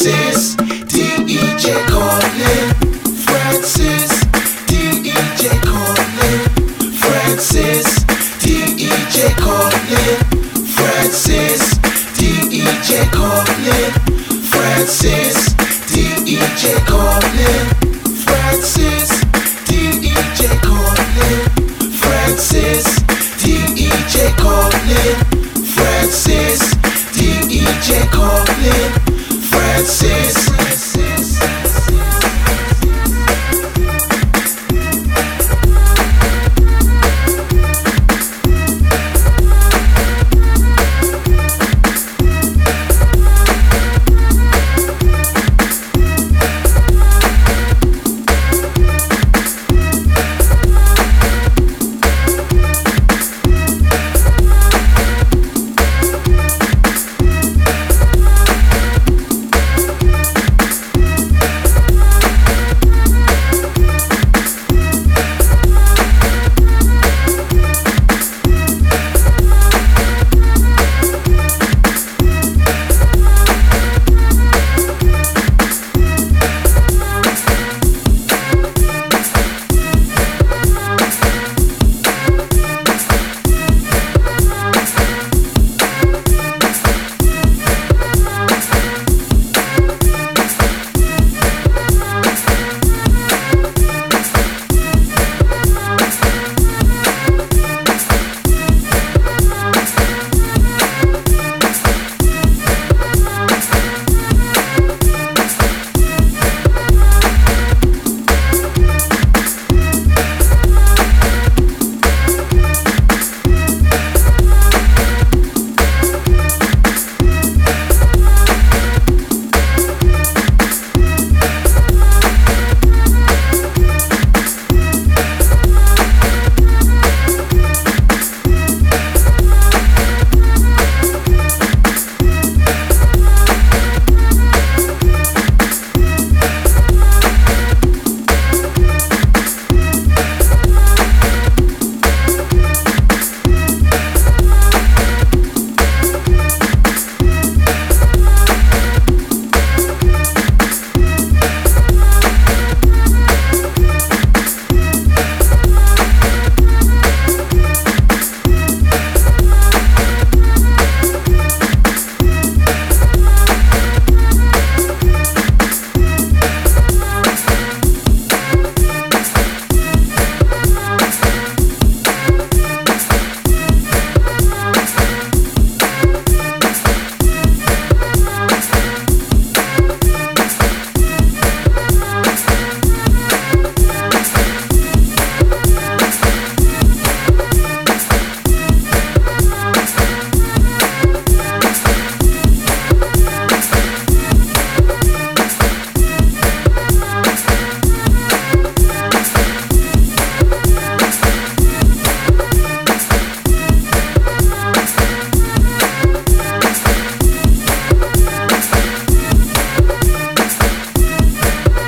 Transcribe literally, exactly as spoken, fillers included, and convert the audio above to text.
Francis, D E J calling. Francis, D E J calling. Francis, D E J calling. Francis, D E J calling. Francis, D E J calling. Francis, D E J calling. Francis, D E J calling. Francis, D E J calling. Francis.